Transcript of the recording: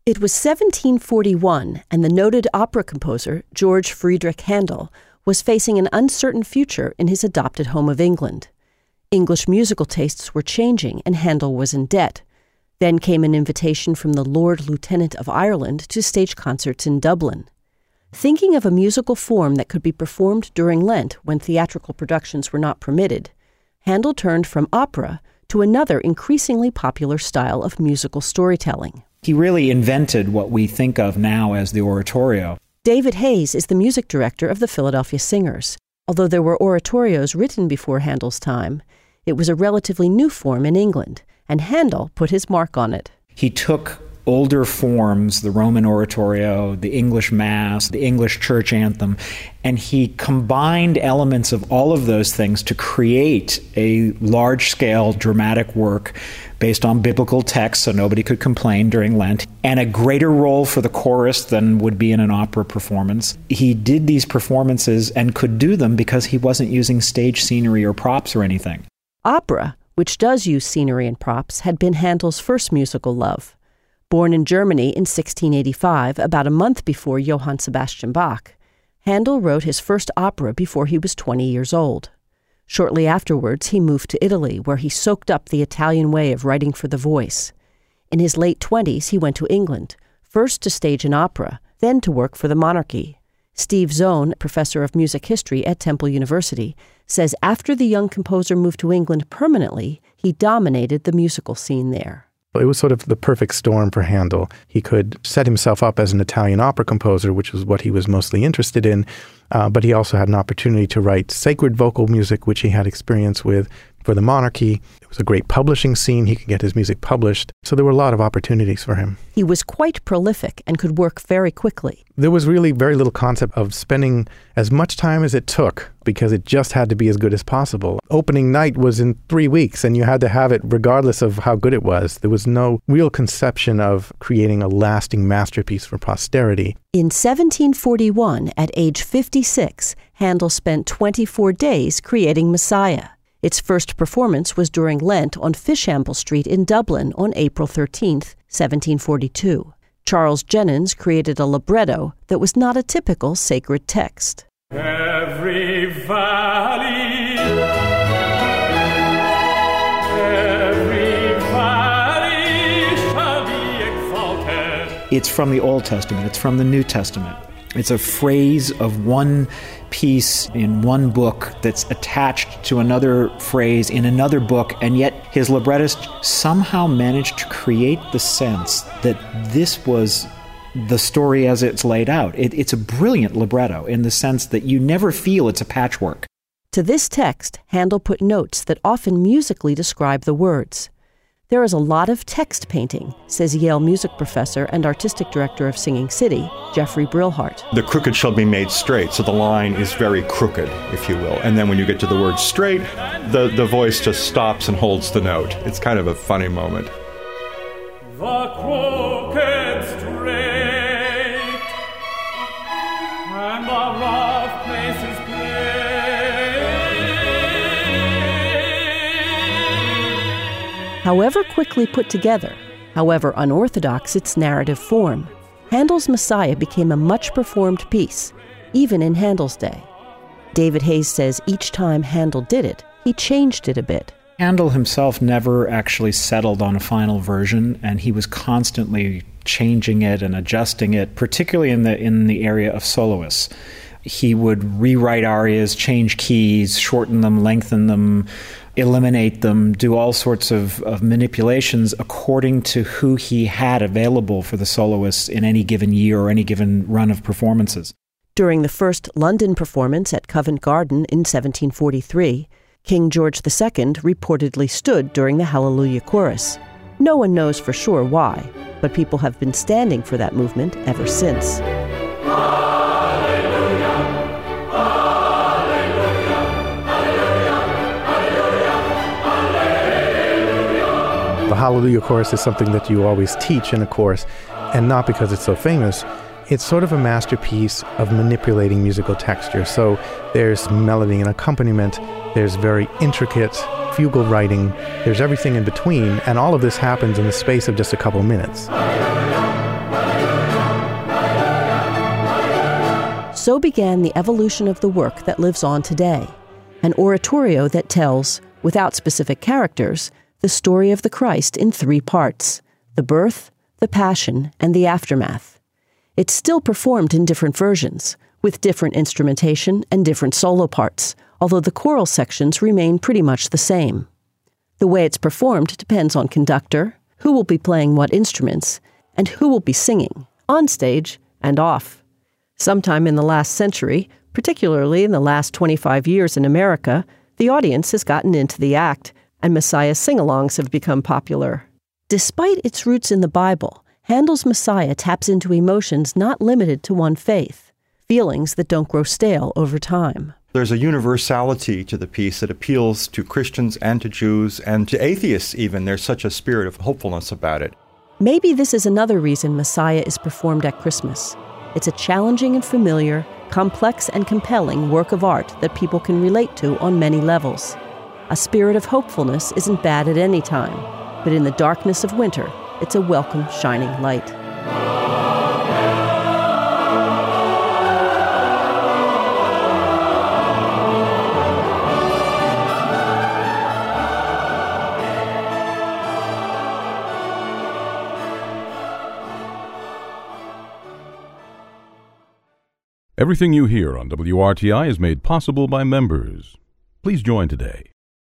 It was 1741, and the noted opera composer, George Friedrich Handel, was facing an uncertain future in his adopted home of England. English musical tastes were changing, and Handel was in debt. Then came an invitation from the Lord Lieutenant of Ireland to stage concerts in Dublin. Thinking of a musical form that could be performed during Lent when theatrical productions were not permitted, Handel turned from opera to another increasingly popular style of musical storytelling. He really invented what we think of now as the oratorio. David Hayes is the music director of the Philadelphia Singers. Although there were oratorios written before Handel's time, it was a relatively new form in England, and Handel put his mark on it. He took older forms, the Roman oratorio, the English Mass, the English church anthem, and he combined elements of all of those things to create a large-scale dramatic work based on biblical texts so nobody could complain during Lent, and a greater role for the chorus than would be in an opera performance. He did these performances and could do them because he wasn't using stage scenery or props or anything. Opera, which does use scenery and props, had been Handel's first musical love. Born in Germany in 1685, about a month before Johann Sebastian Bach, Handel wrote his first opera before he was 20 years old. Shortly afterwards, he moved to Italy, where he soaked up the Italian way of writing for the voice. In his late 20s, he went to England, first to stage an opera, then to work for the monarchy. Steve Zone, professor of music history at Temple University, says after the young composer moved to England permanently, he dominated the musical scene there. It was sort of the perfect storm for Handel. He could set himself up as an Italian opera composer, which was what he was mostly interested in, but he also had an opportunity to write sacred vocal music, which he had experience with for the monarchy. It was a great publishing scene. He could get his music published. So there were a lot of opportunities for him. He was quite prolific and could work very quickly. There was really very little concept of spending as much time as it took because it just had to be as good as possible. Opening night was in 3 weeks, and you had to have it regardless of how good it was. There was no real conception of creating a lasting masterpiece for posterity. In 1741, at age 56, Handel spent 24 days creating Messiah. Its first performance was during Lent on Fishamble Street in Dublin on April 13th, 1742. Charles Jennens created a libretto that was not a typical sacred text. Every valley shall be exalted. It's from the Old Testament. It's from the New Testament. It's a phrase of one piece in one book that's attached to another phrase in another book, and yet his librettist somehow managed to create the sense that this was the story as it's laid out. It's a brilliant libretto in the sense that you never feel it's a patchwork. To this text, Handel put notes that often musically describe the words. There is a lot of text painting, says Yale music professor and artistic director of Singing City, Jeffrey Brilhart. The crooked shall be made straight, so the line is very crooked, if you will. And then when you get to the word straight, the voice just stops and holds the note. It's kind of a funny moment. The crooked straight, and the rough places plain. However quickly put together, however unorthodox its narrative form, Handel's Messiah became a much-performed piece, even in Handel's day. David Hayes says each time Handel did it, he changed it a bit. Handel himself never actually settled on a final version, and he was constantly changing it and adjusting it, particularly in the area of soloists. He would rewrite arias, change keys, shorten them, lengthen them, eliminate them, do all sorts of manipulations according to who he had available for the soloists in any given year or any given run of performances. During the first London performance at Covent Garden in 1743, King George II reportedly stood during the Hallelujah Chorus. No one knows for sure why, but people have been standing for that movement ever since. The Hallelujah Chorus is something that you always teach in a course, and not because it's so famous. It's sort of a masterpiece of manipulating musical texture. So there's melody and accompaniment, there's very intricate fugal writing, there's everything in between, and all of this happens in the space of just a couple minutes. So began the evolution of the work that lives on today, an oratorio that tells, without specific characters, the story of the Christ in 3 parts: the birth, the passion, and the aftermath. It's still performed in different versions, with different instrumentation and different solo parts, although the choral sections remain pretty much the same. The way it's performed depends on conductor, who will be playing what instruments, and who will be singing, on stage and off. Sometime in the last century, particularly in the last 25 years in America, the audience has gotten into the act, and Messiah sing-alongs have become popular. Despite its roots in the Bible, Handel's Messiah taps into emotions not limited to one faith, feelings that don't grow stale over time. There's a universality to the piece that appeals to Christians and to Jews and to atheists even. There's such a spirit of hopefulness about it. Maybe this is another reason Messiah is performed at Christmas. It's a challenging and familiar, complex and compelling work of art that people can relate to on many levels. A spirit of hopefulness isn't bad at any time, but in the darkness of winter, it's a welcome shining light. Everything you hear on WRTI is made possible by members. Please join today